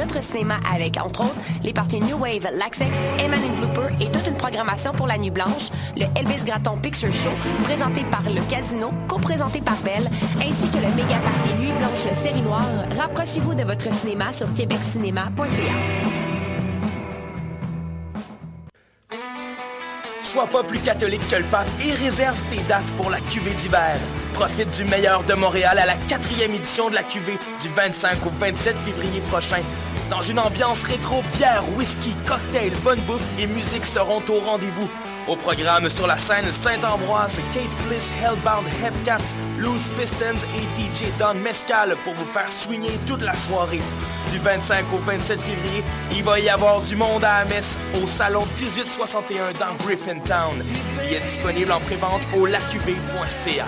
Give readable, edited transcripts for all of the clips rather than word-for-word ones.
votre cinéma avec, entre autres, les parties New Wave, Laxex, Eman and Flooper et toute une programmation pour la Nuit Blanche, le Elvis Gratton Picture Show, présenté par le Casino, co-présenté par Bell, ainsi que le méga party Nuit Blanche Série Noire. Rapprochez-vous de votre cinéma sur québeccinéma.ca. Sois pas plus catholique que le pape et réserve tes dates pour la cuvée d'hiver. Profite du meilleur de Montréal à la 4e édition de la cuvée du 25 au 27 février prochain. Dans une ambiance rétro, bière, whisky, cocktail, bonne bouffe et musique seront au rendez-vous. Au programme sur la scène Saint-Ambroise, Kate Bliss, Hellbound, Hepcats, Loose Pistons et DJ Don Mescal pour vous faire swinger toute la soirée. Du 25 au 27 février, il va y avoir du monde à la messe au salon 1861 dans Griffintown. Billets disponibles en prévente au laqv.ca.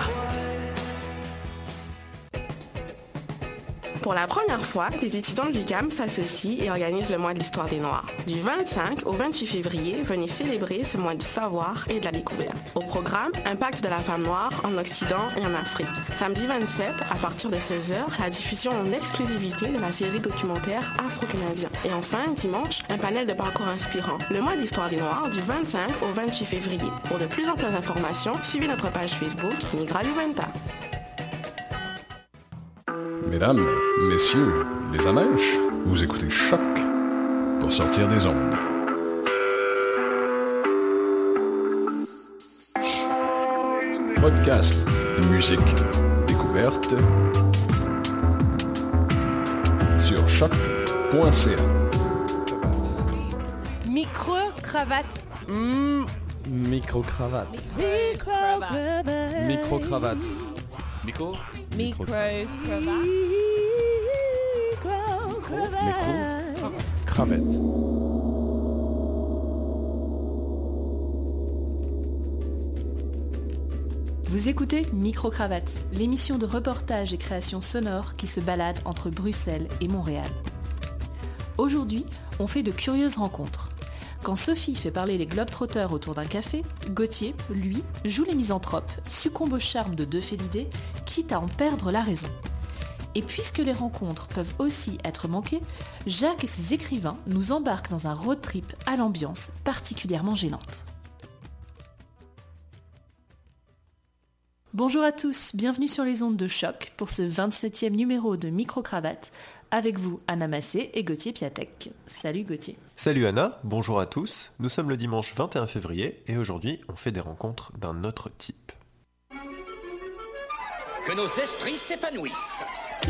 Pour la première fois, les étudiants de l'UQAM s'associent et organisent le mois de l'histoire des Noirs. Du 25 au 28 février, venez célébrer ce mois du savoir et de la découverte. Au programme, impact de la femme noire en Occident et en Afrique. Samedi 27, à partir de 16h, la diffusion en exclusivité de la série documentaire Afro-Canadien. Et enfin, dimanche, un panel de parcours inspirants. Le mois de l'histoire des Noirs du 25 au 28 février. Pour de plus amples informations, suivez notre page Facebook Migra Juventa. Mesdames, messieurs, les amèches, vous écoutez Choc pour sortir des ondes. Podcast, musique, découverte sur choc.ca. Micro-cravate. Micro-cravate. Micro-cravate. Micro-cravate. Micro-cravate. Cravette. Vous écoutez Micro-cravate, l'émission de reportage et création sonore qui se balade entre Bruxelles et Montréal. Aujourd'hui, on fait de curieuses rencontres. Quand Sophie fait parler les globetrotters autour d'un café, Gauthier, lui, joue les misanthropes, succombe au charme de deux félidés, quitte à en perdre la raison. Et puisque les rencontres peuvent aussi être manquées, Jacques et ses écrivains nous embarquent dans un road trip à l'ambiance particulièrement gênante. Bonjour à tous, bienvenue sur les ondes de Choc pour ce 27e numéro de Micro-cravate. Avec vous, Anna Massé et Gauthier Piatek. Salut Gauthier. Salut Anna, bonjour à tous. Nous sommes le dimanche 21 février et aujourd'hui on fait des rencontres d'un autre type. Que nos esprits s'épanouissent.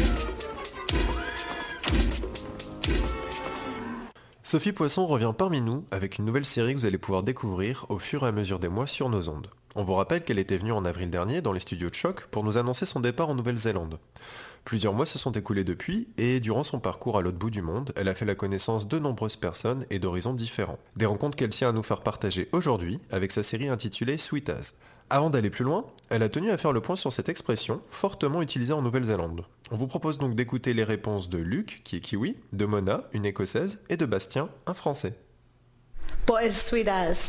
Sophie Poisson revient parmi nous avec une nouvelle série que vous allez pouvoir découvrir au fur et à mesure des mois sur nos ondes. On vous rappelle qu'elle était venue en avril dernier dans les studios de Choc pour nous annoncer son départ en Nouvelle-Zélande. Plusieurs mois se sont écoulés depuis et durant son parcours à l'autre bout du monde, elle a fait la connaissance de nombreuses personnes et d'horizons différents. Des rencontres qu'elle tient à nous faire partager aujourd'hui avec sa série intitulée Sweet As. Avant d'aller plus loin, elle a tenu à faire le point sur cette expression fortement utilisée en Nouvelle-Zélande. On vous propose donc d'écouter les réponses de Luc, qui est kiwi, de Mona, une écossaise, et de Bastien, un français. What is sweet as?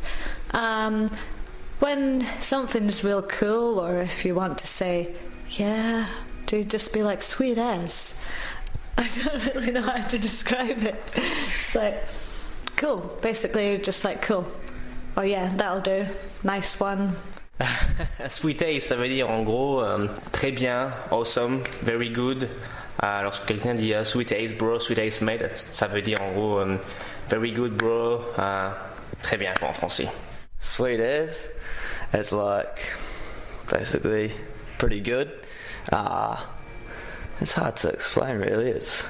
When something's real cool, or if you want to say, yeah, do just be like sweet as. I don't really know how to describe it. It's like, cool, basically just like cool. Oh yeah, that'll do. Nice one. Sweet Ace, ça veut dire en gros très bien, awesome, very good. Lorsque quelqu'un dit Sweet Ace bro, Sweet Ace mate, ça veut dire en gros very good bro, très bien en français. Sweet Ace, it's like basically pretty good. It's hard to explain really. It's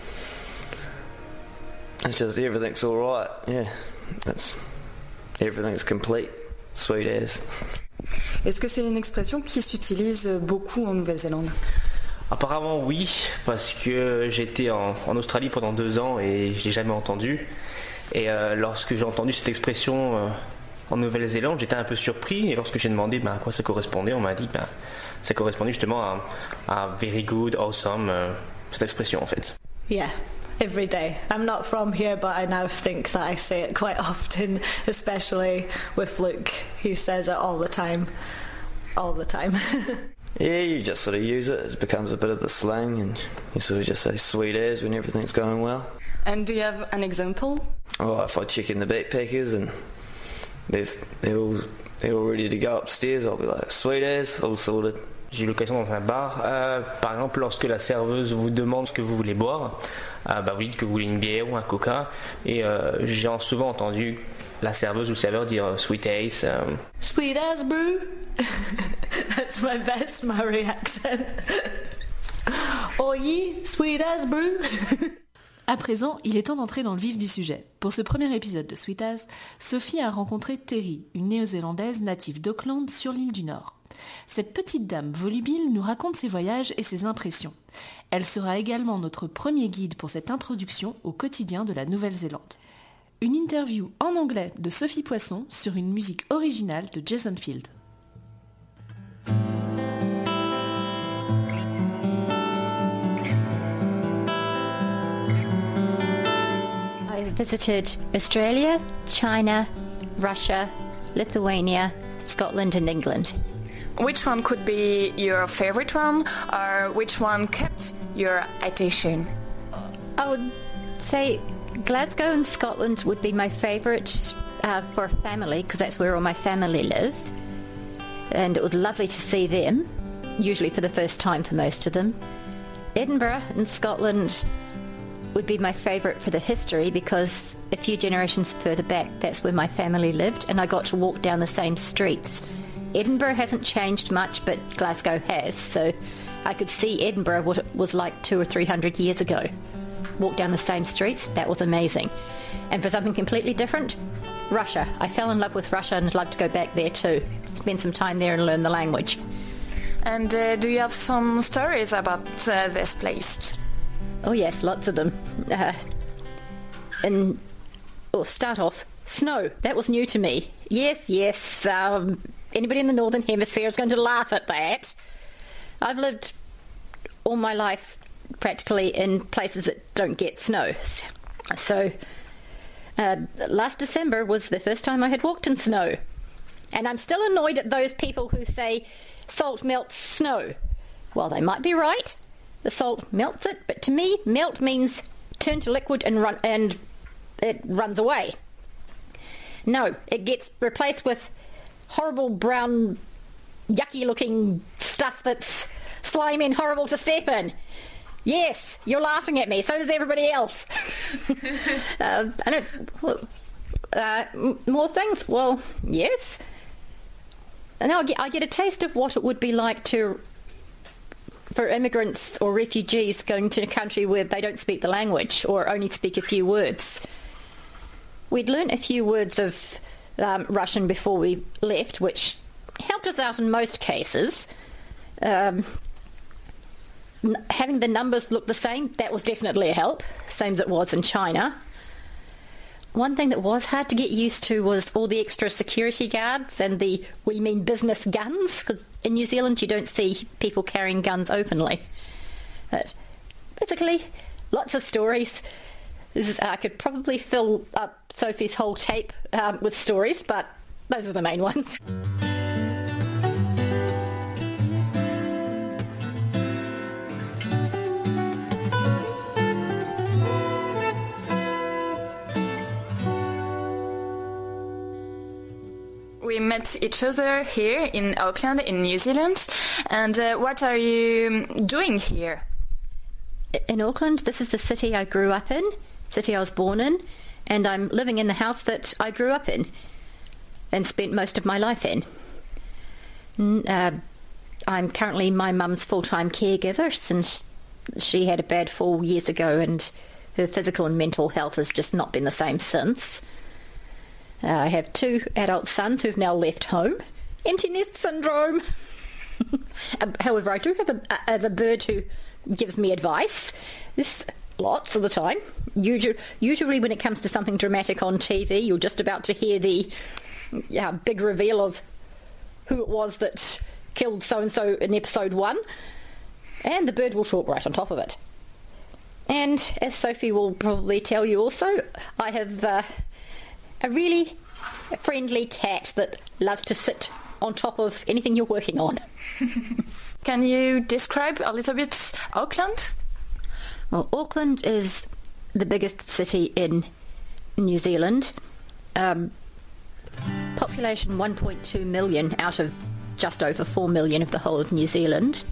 just everything's alright. Yeah, everything's complete. Sweet Ace. Est-ce que c'est une expression qui s'utilise beaucoup en Nouvelle-Zélande ? Apparemment oui, parce que j'étais en Australie pendant 2 ans et je l'ai jamais entendu. Et lorsque j'ai entendu cette expression en Nouvelle-Zélande, j'étais un peu surpris. Et lorsque j'ai demandé à quoi ça correspondait, on m'a dit ça correspondait justement à very good, awesome, cette expression en fait. Yeah. Every day. I'm not from here, but I now think that I say it quite often, especially with Luke. He says it all the time. All the time. Yeah, you just sort of use it. It becomes a bit of the slang and you sort of just say sweet as when everything's going well. And do you have an example? Oh, I've had chicken in the backpackers and they're all ready to go upstairs. I'll be like, sweet as, all sorted. J'ai eu l'occasion dans un bar, par exemple lorsque la serveuse vous demande ce que vous voulez boire, vous dites que vous voulez une bière ou un coca, et j'ai souvent entendu la serveuse ou le serveur dire sweet ace. Sweet as brew. That's my best Maori accent. Oh yeah, sweet as brew. À présent, il est temps d'entrer dans le vif du sujet. Pour ce premier épisode de Sweet As, Sophie a rencontré Terry, une néo-zélandaise native d'Auckland sur l'île du Nord. Cette petite dame volubile nous raconte ses voyages et ses impressions. Elle sera également notre premier guide pour cette introduction au quotidien de la Nouvelle-Zélande. Une interview en anglais de Sophie Poisson sur une musique originale de Jason Field. I visited Australia, China, Russia, Lithuania, Scotland and England. Which one could be your favorite one, or which one kept your attention? I would say Glasgow and Scotland would be my favourite for family, because that's where all my family live. And it was lovely to see them, usually for the first time for most of them. Edinburgh and Scotland would be my favourite for the history, because a few generations further back, that's where my family lived, and I got to walk down the same streets. Edinburgh hasn't changed much, but Glasgow has, so I could see Edinburgh what it was like 200 or 300 years ago. Walk down the same streets, that was amazing. And for something completely different, Russia. I fell in love with Russia and I'd like to go back there too. Spend some time there and learn the language. And do you have some stories about this place? Oh yes, lots of them. Start off, snow. That was new to me. Yes. Anybody in the Northern Hemisphere is going to laugh at that. I've lived all my life practically in places that don't get snow. So last December was the first time I had walked in snow. And I'm still annoyed at those people who say salt melts snow. Well, they might be right. The salt melts it, but to me, melt means turn to liquid and it runs away. No, it gets replaced with horrible brown, yucky-looking stuff that's slimy and horrible to step in. Yes, you're laughing at me. So does everybody else. More things? Well, yes. And I get a taste of what it would be like for immigrants or refugees going to a country where they don't speak the language or only speak a few words. We'd learnt a few words of Russian before we left, which helped us out in most cases. Having the numbers look the same, that was definitely a help, same as it was in China. One thing that was hard to get used to was all the extra security guards and we mean business guns, because in New Zealand you don't see people carrying guns openly. But basically, lots of stories. I could probably fill up Sophie's whole tape with stories, but those are the main ones. We met each other here in Auckland, in New Zealand. And what are you doing here? In Auckland, this is the city I grew up in, city I was born in, and I'm living in the house that I grew up in and spent most of my life in. I'm currently my mum's full-time caregiver since she had a bad fall years ago, and her physical and mental health has just not been the same since. I have 2 adult sons who've now left home. Empty nest syndrome. However, I do have a bird who gives me advice. This lots of the time. Usually when it comes to something dramatic on TV, you're just about to hear the big reveal of who it was that killed so-and-so in episode 1. And the bird will talk right on top of it. And as Sophie will probably tell you also, I have a really friendly cat that loves to sit on top of anything you're working on. Can you describe a little bit Auckland? Well, Auckland is the biggest city in New Zealand. Population 1.2 million out of just over 4 million of the whole of New Zealand.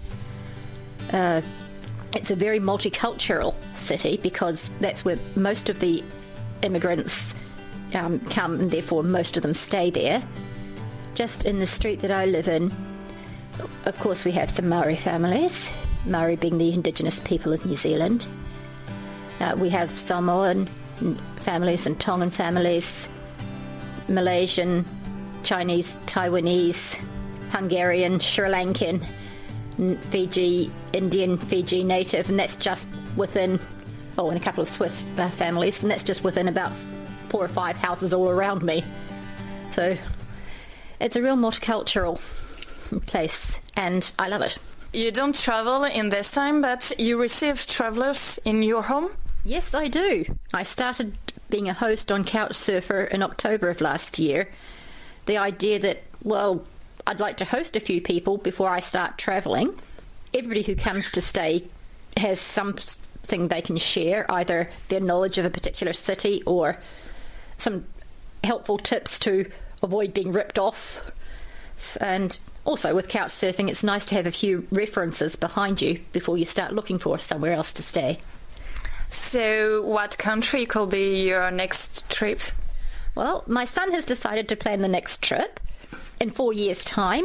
It's a very multicultural city because that's where most of the immigrants come, and therefore most of them stay there. Just in the street that I live in, of course, we have some Maori families, Maori being the indigenous people of New Zealand. We have Samoan families and Tongan families, Malaysian, Chinese, Taiwanese, Hungarian, Sri Lankan, Fiji, Indian, Fiji native, and that's just within, and a couple of Swiss families, and that's just within about 4 or 5 houses all around me. So it's a real multicultural place, and I love it. You don't travel in this time, but you receive travelers in your home? Yes, I do. I started being a host on Couchsurfer in October of last year. The idea that, I'd like to host a few people before I start travelling. Everybody who comes to stay has something they can share, either their knowledge of a particular city or some helpful tips to avoid being ripped off. And also with Couchsurfing, it's nice to have a few references behind you before you start looking for somewhere else to stay. So what country could be your next trip? Well, my son has decided to plan the next trip in 4 years' time,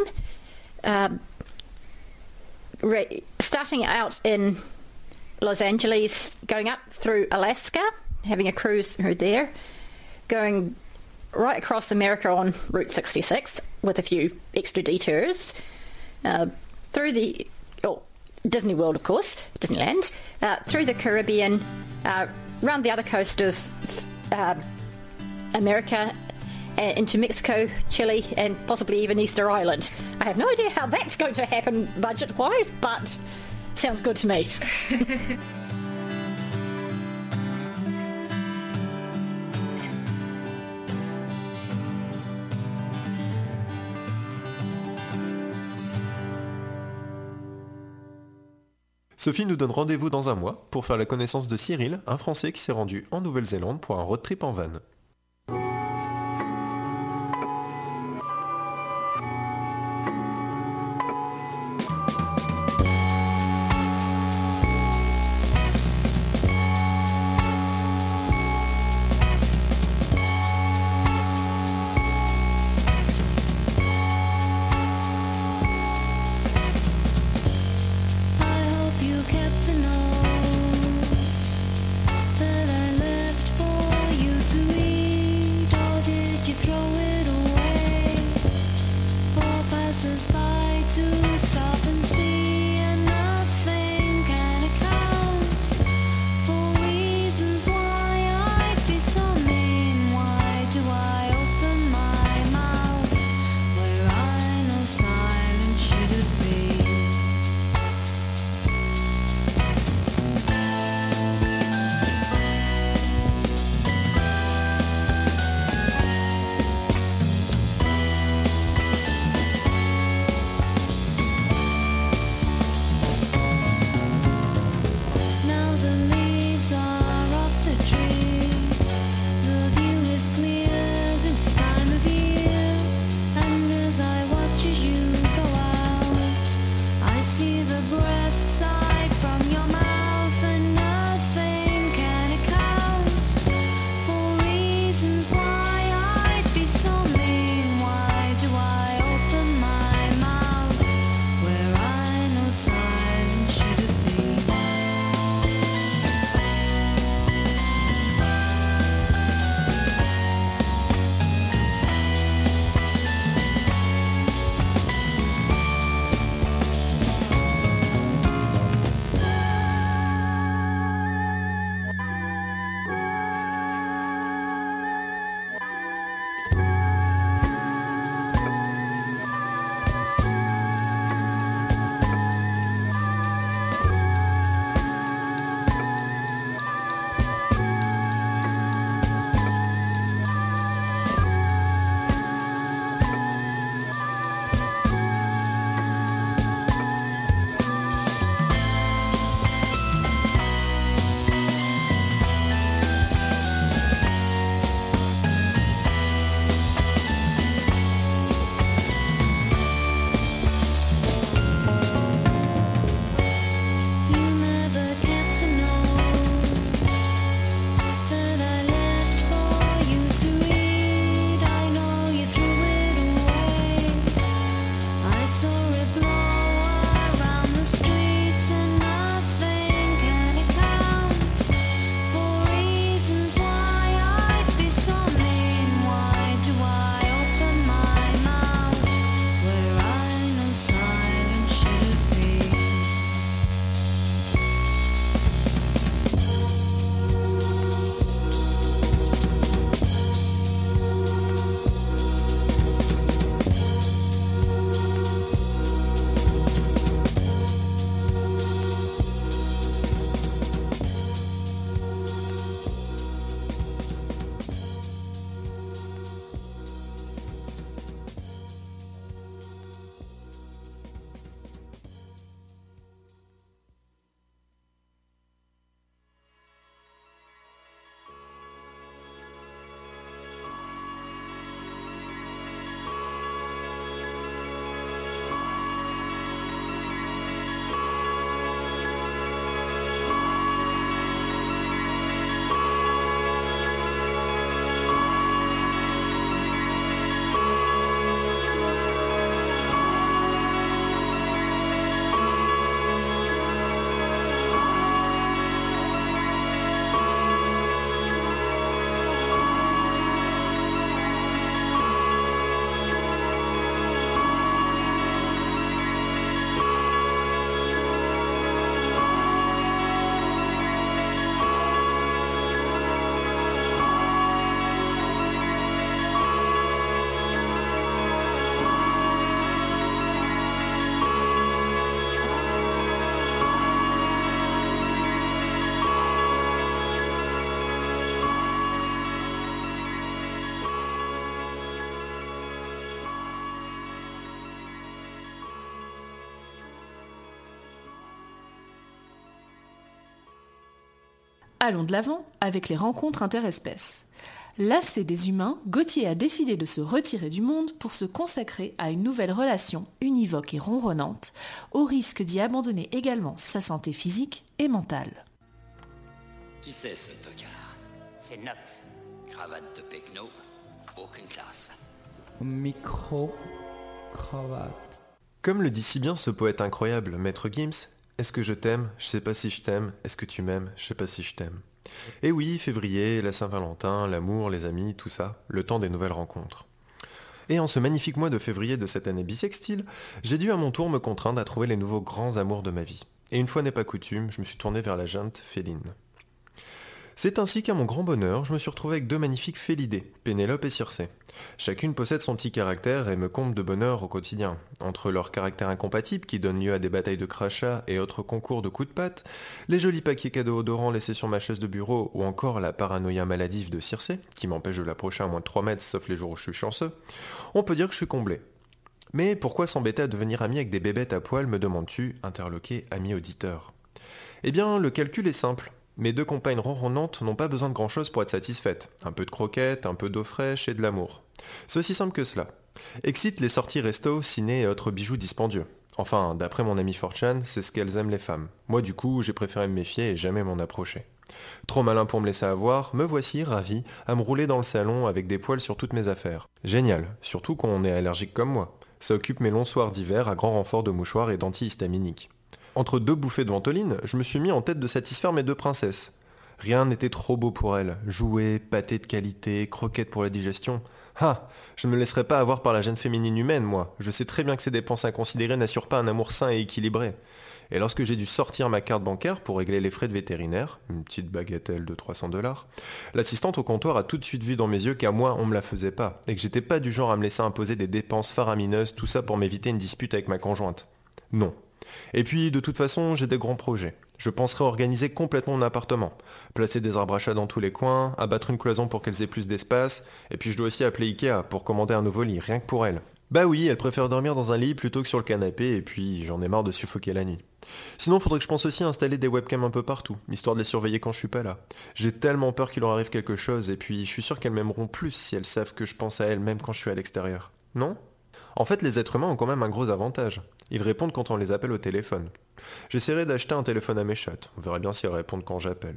starting out in Los Angeles, going up through Alaska, having a cruise through there, going right across America on Route 66 with a few extra detours, through the Disney World, of course, Disneyland, through the Caribbean, around the other coast of America, into Mexico, Chile, and possibly even Easter Island. I have no idea how that's going to happen budget-wise, but sounds good to me. Sophie nous donne rendez-vous dans un mois pour faire la connaissance de Cyril, un Français qui s'est rendu en Nouvelle-Zélande pour un road trip en van. That I left for you to read. Allons de l'avant avec les rencontres interespèces. Lassé des humains, Gauthier a décidé de se retirer du monde pour se consacrer à une nouvelle relation univoque et ronronnante, au risque d'y abandonner également sa santé physique et mentale. Qui c'est ce tocard? C'est Nox. Cravate de pecno, aucune classe. Micro-cravate. Comme le dit si bien ce poète incroyable, Maître Gims, est-ce que je t'aime? Je sais pas si je t'aime. Est-ce que tu m'aimes? Je sais pas si je t'aime. Et oui, février, la Saint-Valentin, l'amour, les amis, tout ça, le temps des nouvelles rencontres. Et en ce magnifique mois de février de cette année bissextile, j'ai dû à mon tour me contraindre à trouver les nouveaux grands amours de ma vie. Et une fois n'est pas coutume, je me suis tourné vers la junte féline. C'est ainsi qu'à mon grand bonheur, je me suis retrouvé avec deux magnifiques félidés, Pénélope et Circé. Chacune possède son petit caractère et me comble de bonheur au quotidien. Entre leurs caractères incompatibles qui donnent lieu à des batailles de crachats et autres concours de coups de patte, les jolis paquets cadeaux odorants laissés sur ma chaise de bureau ou encore la paranoïa maladive de Circé, qui m'empêche de l'approcher à moins de 3 mètres sauf les jours où je suis chanceux, on peut dire que je suis comblé. Mais pourquoi s'embêter à devenir ami avec des bébêtes à poil, me demandes-tu, interloqué ami auditeur? Eh bien, le calcul est simple. Mes deux compagnes ronronnantes n'ont pas besoin de grand-chose pour être satisfaites. Un peu de croquettes, un peu d'eau fraîche et de l'amour. C'est aussi simple que cela. Excite les sorties resto, ciné et autres bijoux dispendieux. Enfin, d'après mon ami Fortune, c'est ce qu'elles aiment les femmes. Moi du coup, j'ai préféré me méfier et jamais m'en approcher. Trop malin pour me laisser avoir, me voici ravi à me rouler dans le salon avec des poils sur toutes mes affaires. Génial, surtout quand on est allergique comme moi. Ça occupe mes longs soirs d'hiver à grand renfort de mouchoirs et d'antihistaminiques. Entre deux bouffées de ventoline, je me suis mis en tête de satisfaire mes deux princesses. Rien n'était trop beau pour elles. Jouets, pâtés de qualité, croquettes pour la digestion. Ah, je ne me laisserai pas avoir par la gêne féminine humaine, moi. Je sais très bien que ces dépenses inconsidérées n'assurent pas un amour sain et équilibré. Et lorsque j'ai dû sortir ma carte bancaire pour régler les frais de vétérinaire, une petite bagatelle de $300, l'assistante au comptoir a tout de suite vu dans mes yeux qu'à moi on me la faisait pas, et que j'étais pas du genre à me laisser imposer des dépenses faramineuses, tout ça pour m'éviter une dispute avec ma conjointe. Non. Et puis, de toute façon, j'ai des grands projets. Je penserai organiser complètement mon appartement, placer des arbres à chat dans tous les coins, abattre une cloison pour qu'elles aient plus d'espace, et puis je dois aussi appeler Ikea pour commander un nouveau lit, rien que pour elle. Bah oui, elle préfère dormir dans un lit plutôt que sur le canapé, et puis j'en ai marre de suffoquer la nuit. Sinon, faudrait que je pense aussi à installer des webcams un peu partout, histoire de les surveiller quand je suis pas là. J'ai tellement peur qu'il leur arrive quelque chose, et puis je suis sûr qu'elles m'aimeront plus si elles savent que je pense à elles même quand je suis à l'extérieur. Non ? En fait, les êtres humains ont quand même un gros avantage. Ils répondent quand on les appelle au téléphone. J'essaierai d'acheter un téléphone à mes chattes. On verra bien si elles répondent quand j'appelle.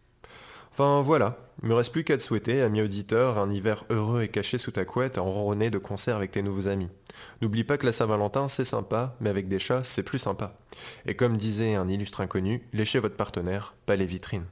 Enfin voilà, il me reste plus qu'à te souhaiter, ami auditeur, un hiver heureux et caché sous ta couette à ronronner de concert avec tes nouveaux amis. N'oublie pas que la Saint-Valentin c'est sympa, mais avec des chats c'est plus sympa. Et comme disait un illustre inconnu, léchez votre partenaire, pas les vitrines.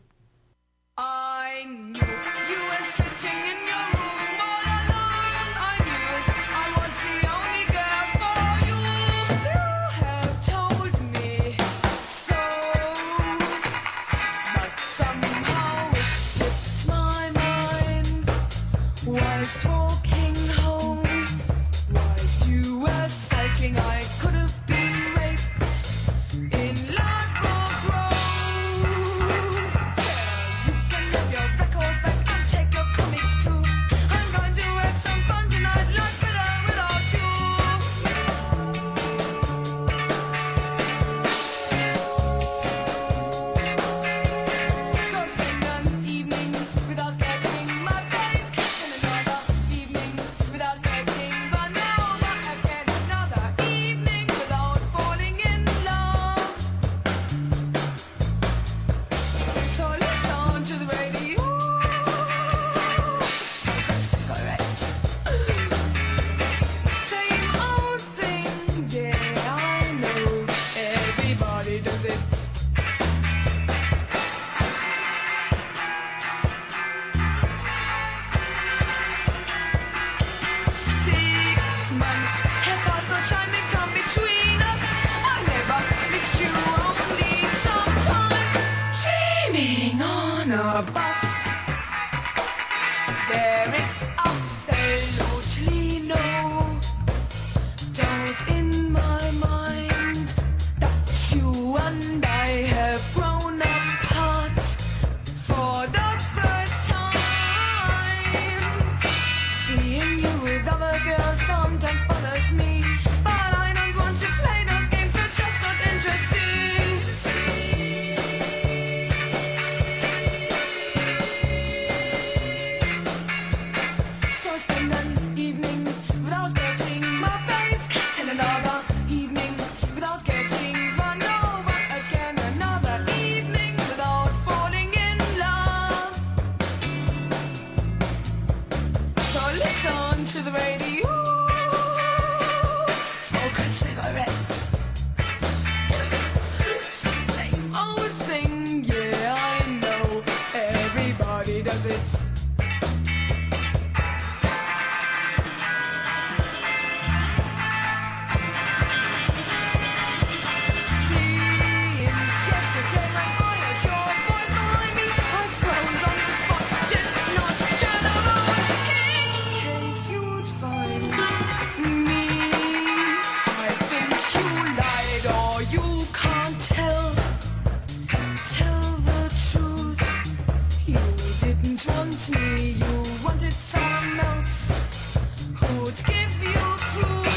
want me, you wanted someone else who would give you proof.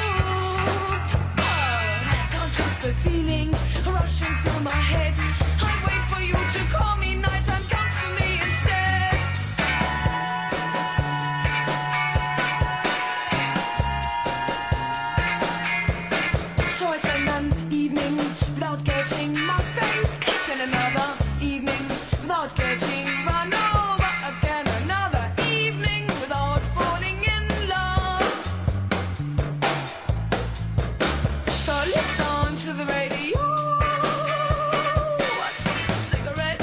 Oh, I can't trust the feelings rushing through my head. I wait for you to call me nighttime, comes to me instead. So I spend an evening without getting my face kicked, and another evening without getting run over again, another evening without falling in love. So listen to the radio, what's a cigarette?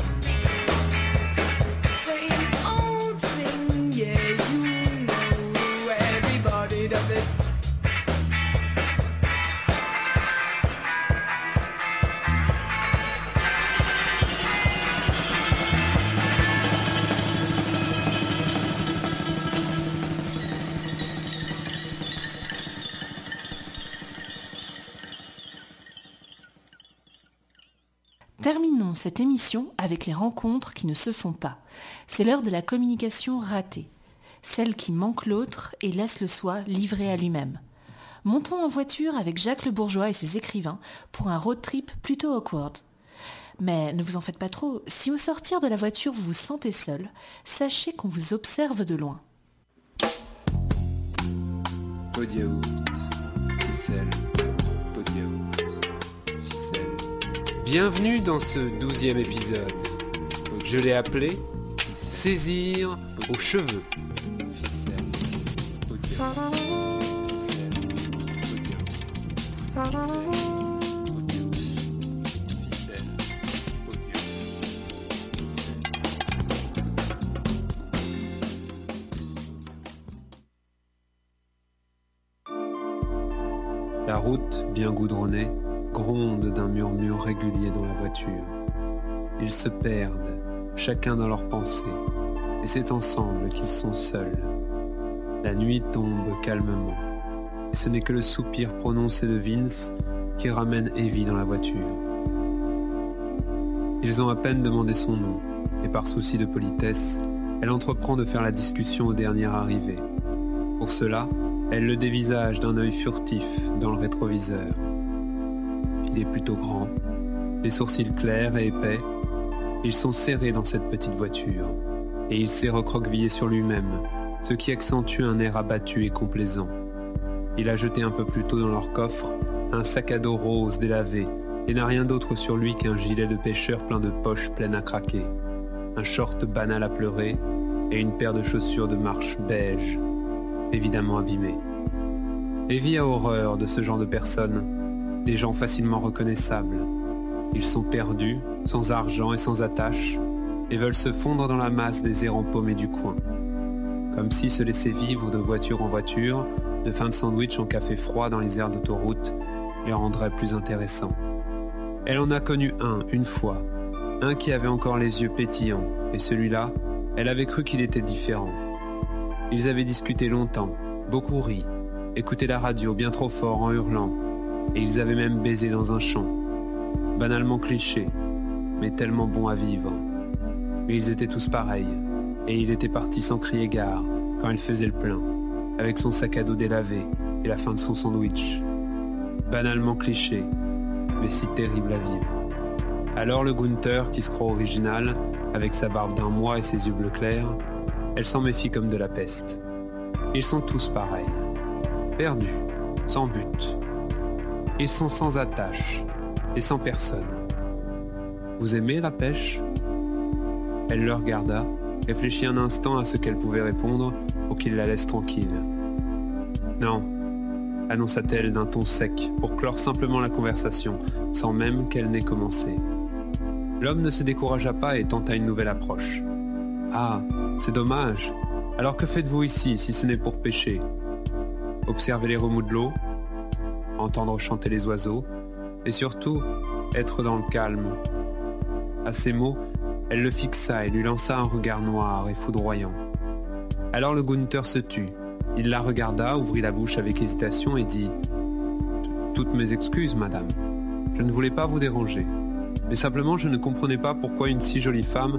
Same old thing, yeah, you know, everybody does it. Terminons cette émission avec les rencontres qui ne se font pas. C'est l'heure de la communication ratée, celle qui manque l'autre et laisse le soi livré à lui-même. Montons en voiture avec Jacques Le Bourgeois et ses écrivains pour un road trip plutôt awkward. Mais ne vous en faites pas trop, si au sortir de la voiture vous vous sentez seul, sachez qu'on vous observe de loin. Pot de yaourt, ficelle, pot de yaourt, ficelle. Bienvenue dans ce 12e épisode. Je l'ai appelé « Saisir aux cheveux ». La route, bien goudronnée, gronde d'un murmure régulier dans la voiture. Ils se perdent, chacun dans leurs pensées, et c'est ensemble qu'ils sont seuls. La nuit tombe calmement, et ce n'est que le soupir prononcé de Vince qui ramène Evie dans la voiture. Ils ont à peine demandé son nom, et par souci de politesse, elle entreprend de faire la discussion au dernier arrivé. Pour cela, elle le dévisage d'un œil furtif dans le rétroviseur. Il est plutôt grand, les sourcils clairs et épais. Ils sont serrés dans cette petite voiture, et il s'est recroquevillé sur lui-même, ce qui accentue un air abattu et complaisant. Il a jeté un peu plus tôt dans leur coffre un sac à dos rose délavé, et n'a rien d'autre sur lui qu'un gilet de pêcheur plein de poches pleines à craquer, un short banal à pleurer, et une paire de chaussures de marche beige, évidemment abîmées. Evie a horreur de ce genre de personnes, des gens facilement reconnaissables. Ils sont perdus, sans argent et sans attache, et veulent se fondre dans la masse des errants paumés du coin. Comme si se laisser vivre de voiture en voiture, de fin de sandwich en café froid dans les aires d'autoroute, les rendrait plus intéressants. Elle en a connu une fois, un qui avait encore les yeux pétillants, et celui-là, elle avait cru qu'il était différent. Ils avaient discuté longtemps, beaucoup ri, écouté la radio bien trop fort en hurlant, et ils avaient même baisé dans un champ. Banalement cliché, mais tellement bon à vivre. Mais ils étaient tous pareils, et il était parti sans crier gare quand elle faisait le plein, avec son sac à dos délavé et la fin de son sandwich. Banalement cliché, mais si terrible à vivre. Alors le Gunther, qui se croit original, avec sa barbe d'un mois et ses yeux bleu clair, elle s'en méfie comme de la peste. Ils sont tous pareils, perdus, sans but. Ils sont sans attache et sans personne. Vous aimez la pêche ? Elle le regarda, réfléchit un instant à ce qu'elle pouvait répondre pour qu'il la laisse tranquille. Non, annonça-t-elle d'un ton sec pour clore simplement la conversation, sans même qu'elle n'ait commencé. L'homme ne se découragea pas et tenta une nouvelle approche. Ah, c'est dommage. Alors que faites-vous ici si ce n'est pour pêcher ? Observer les remous de l'eau, entendre chanter les oiseaux, et surtout, être dans le calme. À ces mots, elle le fixa et lui lança un regard noir et foudroyant. Alors le Gunther se tut. Il la regarda, ouvrit la bouche avec hésitation et dit « Toutes mes excuses, madame. Je ne voulais pas vous déranger. Mais simplement, je ne comprenais pas pourquoi une si jolie femme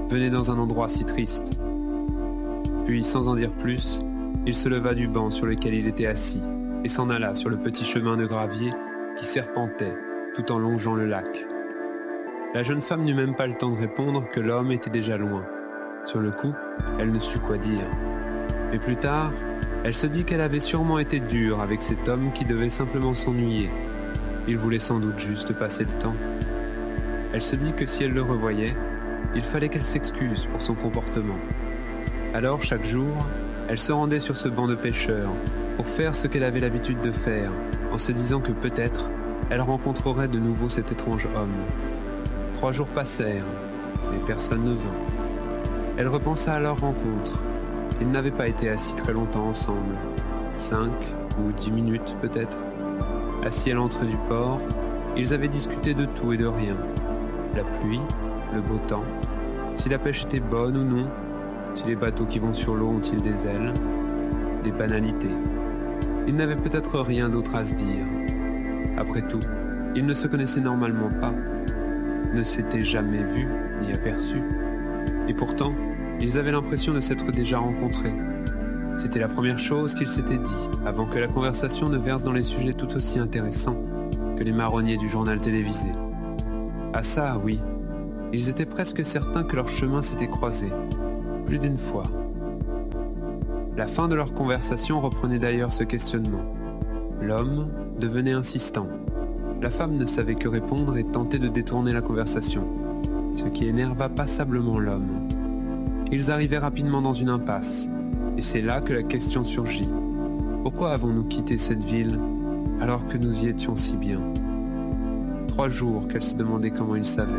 venait dans un endroit si triste. Puis, sans en dire plus, il se leva du banc sur lequel il était assis et s'en alla sur le petit chemin de gravier qui serpentait tout en longeant le lac. La jeune femme n'eut même pas le temps de répondre que l'homme était déjà loin. Sur le coup, elle ne sut quoi dire. Mais plus tard, elle se dit qu'elle avait sûrement été dure avec cet homme qui devait simplement s'ennuyer. Il voulait sans doute juste passer le temps. Elle se dit que si elle le revoyait, il fallait qu'elle s'excuse pour son comportement. Alors, chaque jour, elle se rendait sur ce banc de pêcheurs pour faire ce qu'elle avait l'habitude de faire, en se disant que peut-être, elle rencontrerait de nouveau cet étrange homme. 3 jours passèrent, mais personne ne vint. Elle repensa à leur rencontre. Ils n'avaient pas été assis très longtemps ensemble. 5 ou 10 minutes peut-être. Assis à l'entrée du port, ils avaient discuté de tout et de rien. La pluie, le beau temps, si la pêche était bonne ou non, si les bateaux qui vont sur l'eau ont-ils des ailes, des banalités. Ils n'avaient peut-être rien d'autre à se dire. Après tout, ils ne se connaissaient normalement pas, ne s'étaient jamais vus ni aperçus. Et pourtant, ils avaient l'impression de s'être déjà rencontrés. C'était la première chose qu'ils s'étaient dit, avant que la conversation ne verse dans les sujets tout aussi intéressants que les marronniers du journal télévisé. Ah ça, oui, ils étaient presque certains que leurs chemins s'étaient croisés, plus d'une fois. La fin de leur conversation reprenait d'ailleurs ce questionnement. L'homme devenait insistant. La femme ne savait que répondre et tentait de détourner la conversation, ce qui énerva passablement l'homme. Ils arrivaient rapidement dans une impasse, et c'est là que la question surgit. Pourquoi avons-nous quitté cette ville alors que nous y étions si bien ? 3 jours qu'elle se demandait comment il savait.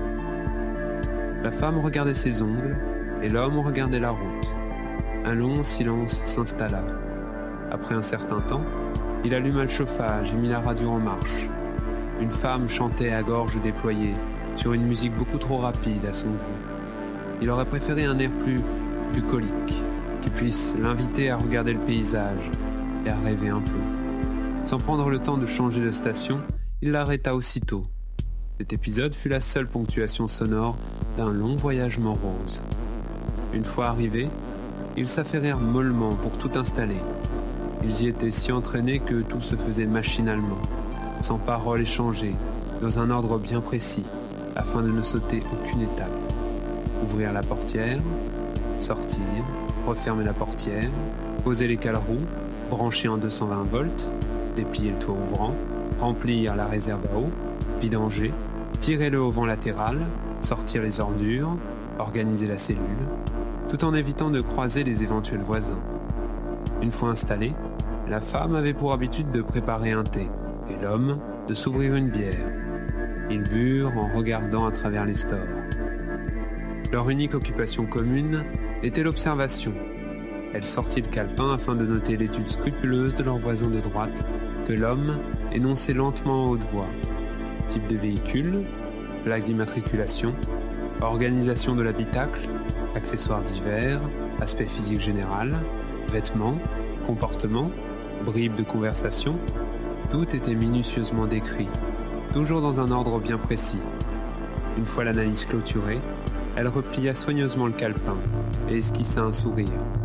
La femme regardait ses ongles, et l'homme regardait la route. Un long silence s'installa. Après un certain temps, il alluma le chauffage et mit la radio en marche. Une femme chantait à gorge déployée, sur une musique beaucoup trop rapide à son goût. Il aurait préféré un air plus bucolique, qui puisse l'inviter à regarder le paysage et à rêver un peu. Sans prendre le temps de changer de station, il l'arrêta aussitôt. Cet épisode fut la seule ponctuation sonore d'un long voyage morose. Une fois arrivés, ils s'affairèrent mollement pour tout installer. Ils y étaient si entraînés que tout se faisait machinalement, sans parole échangée, dans un ordre bien précis, afin de ne sauter aucune étape. Ouvrir la portière, sortir, refermer la portière, poser les cale-roues, brancher en 220 volts, déplier le toit ouvrant, remplir la réserve à eau, vidanger, tirer le haut-vent latéral, sortir les ordures, organiser la cellule, tout en évitant de croiser les éventuels voisins. Une fois installé, la femme avait pour habitude de préparer un thé, et l'homme de s'ouvrir une bière. Ils burent en regardant à travers les stores. Leur unique occupation commune était l'observation. Elle sortit le calepin afin de noter l'étude scrupuleuse de leur voisin de droite que l'homme énonçait lentement en haute voix. Type de véhicule, plaque d'immatriculation, organisation de l'habitacle, accessoires divers, aspect physique général, vêtements, comportement, bribes de conversation, tout était minutieusement décrit, toujours dans un ordre bien précis. Une fois l'analyse clôturée, elle replia soigneusement le calepin et esquissa un sourire.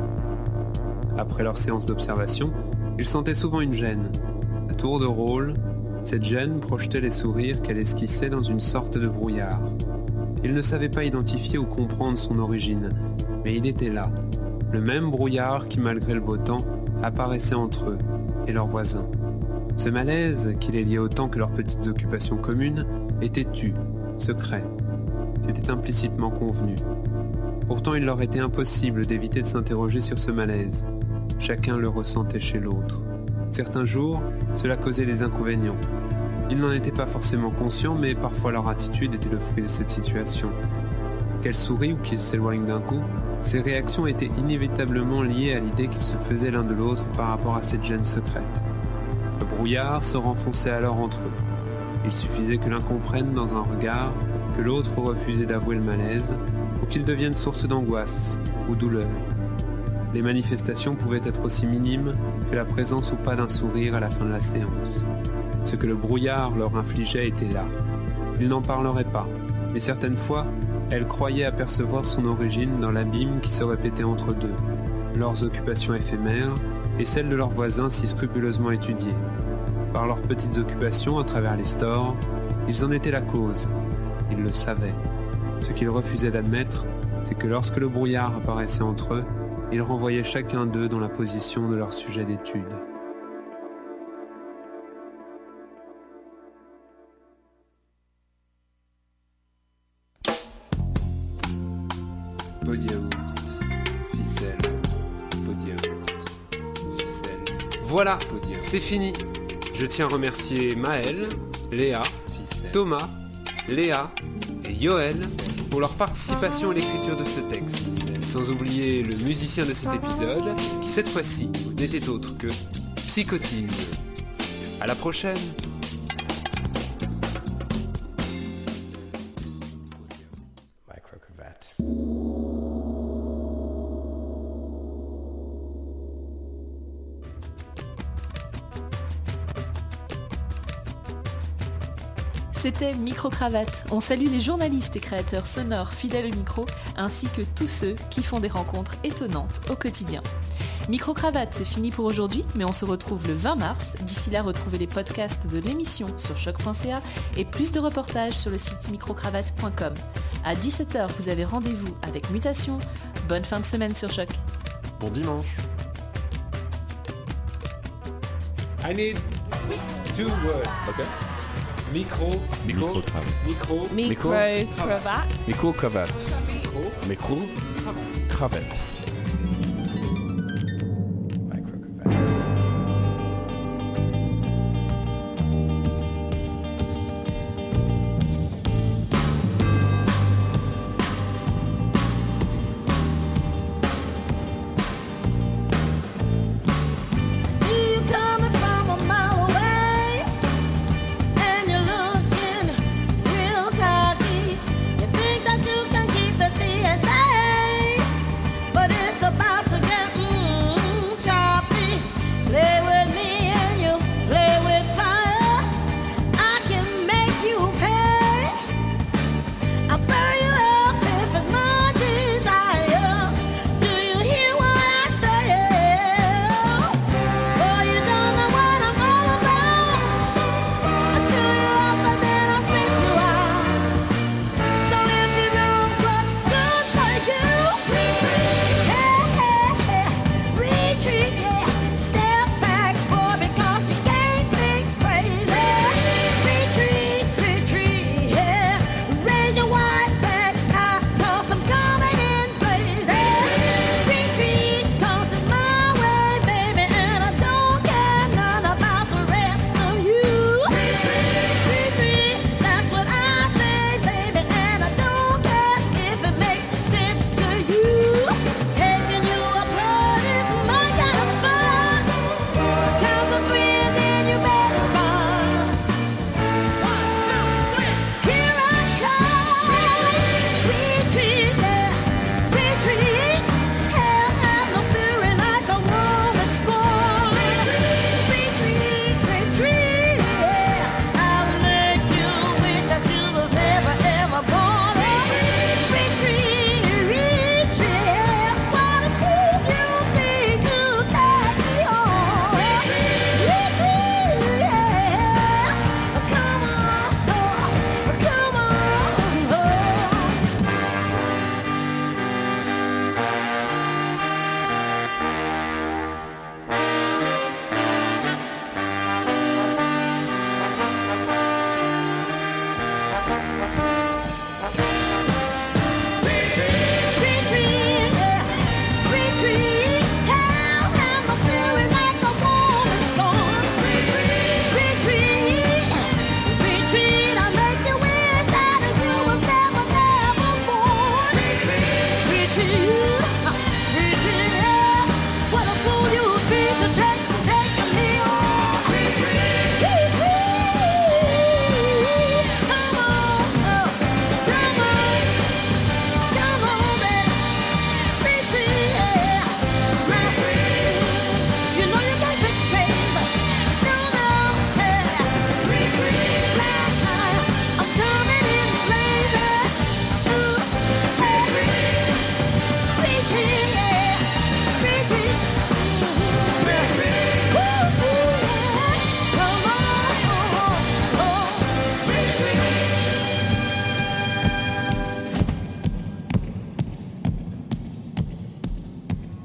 Après leur séance d'observation, ils sentaient souvent une gêne. À tour de rôle, cette gêne projetait les sourires qu'elle esquissait dans une sorte de brouillard. Ils ne savaient pas identifier ou comprendre son origine, mais il était là, le même brouillard qui, malgré le beau temps, apparaissait entre eux et leurs voisins. Ce malaise, qui les liait autant que leurs petites occupations communes, était tu, secret. C'était implicitement convenu. Pourtant, il leur était impossible d'éviter de s'interroger sur ce malaise. Chacun le ressentait chez l'autre. Certains jours, cela causait des inconvénients. Ils n'en étaient pas forcément conscients, mais parfois leur attitude était le fruit de cette situation. Qu'elle sourit ou qu'ils s'éloignent d'un coup, ces réactions étaient inévitablement liées à l'idée qu'ils se faisaient l'un de l'autre par rapport à cette gêne secrète. Le brouillard se renfonçait alors entre eux. Il suffisait que l'un comprenne dans un regard que l'autre refusait d'avouer le malaise, ou qu'il devienne source d'angoisse ou douleur. Les manifestations pouvaient être aussi minimes que la présence ou pas d'un sourire à la fin de la séance. Ce que le brouillard leur infligeait était là. Ils n'en parleraient pas, mais certaines fois, Elle croyait apercevoir son origine dans l'abîme qui se répétait entre deux, leurs occupations éphémères et celles de leurs voisins si scrupuleusement étudiées. Par leurs petites occupations à travers les stores, ils en étaient la cause. Ils le savaient. Ce qu'ils refusaient d'admettre, c'est que lorsque le brouillard apparaissait entre eux, ils renvoyaient chacun d'eux dans la position de leur sujet d'étude. Body out, ficelle, body out, ficelle. Voilà, c'est fini. Je tiens à remercier Maël, Léa, Thomas, Léa et Yoël pour leur participation à l'écriture de ce texte. Sans oublier le musicien de cet épisode, qui cette fois-ci n'était autre que Psychotine. À la prochaine. C'était Micro-Cravate. On salue les journalistes et créateurs sonores fidèles au micro, ainsi que tous ceux qui font des rencontres étonnantes au quotidien. Micro-Cravate, c'est fini pour aujourd'hui, mais on se retrouve le 20 mars. D'ici là, retrouvez les podcasts de l'émission sur choc.ca et plus de reportages sur le site microcravate.com. À 17h, vous avez rendez-vous avec Mutation. Bonne fin de semaine sur Choc. Bon dimanche. I need 2 words. Okay. Micro-cravate. Micro-cravate. But it's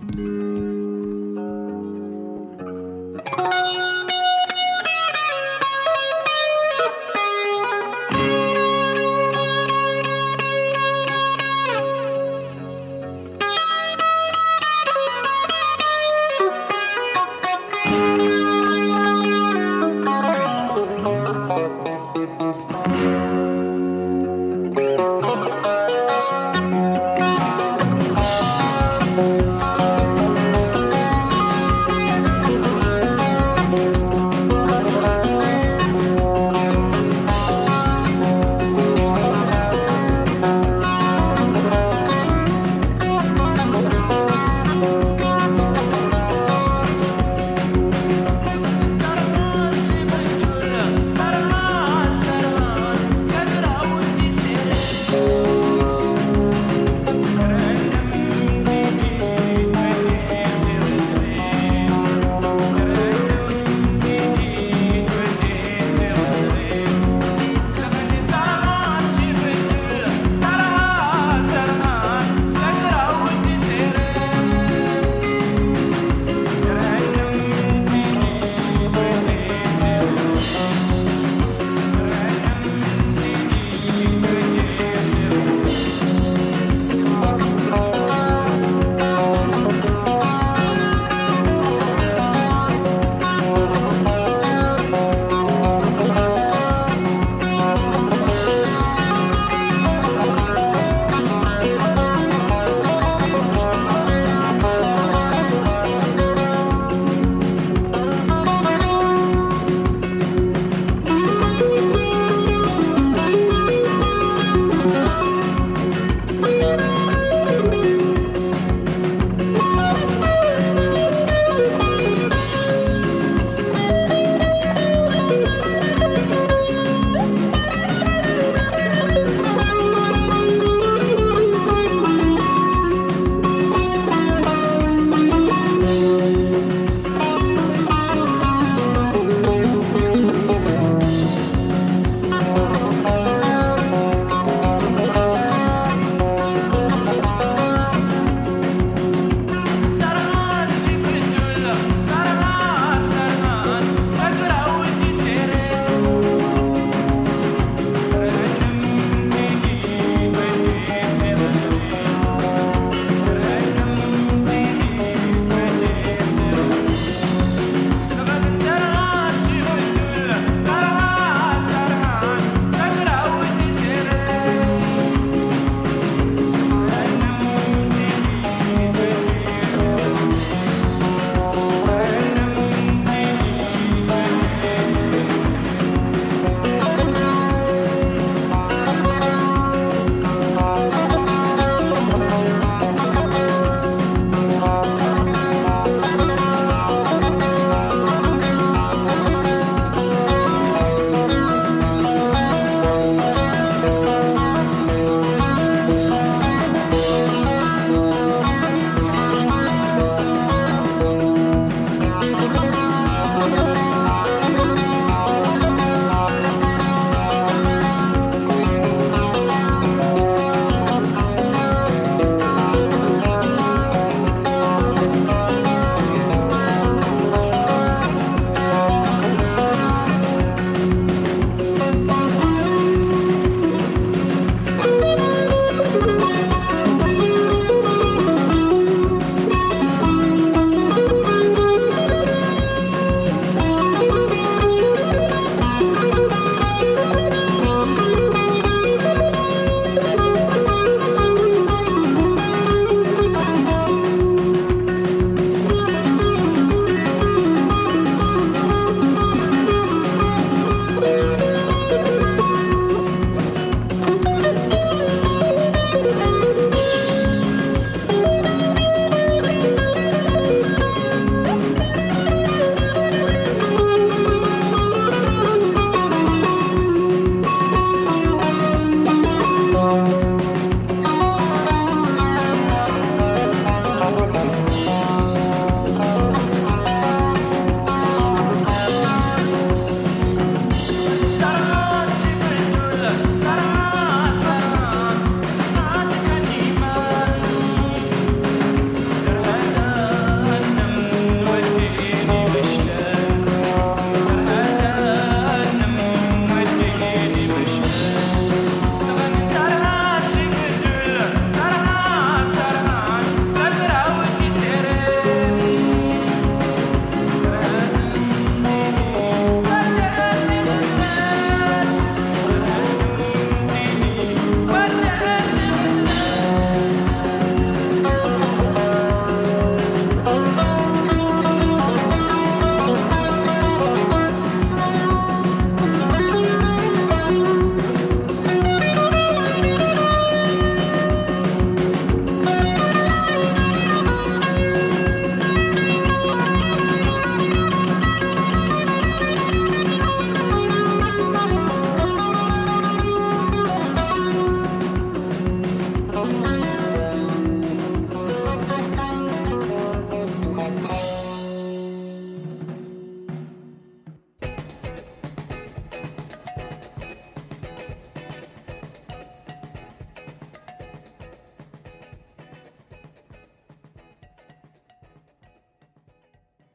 Thank you.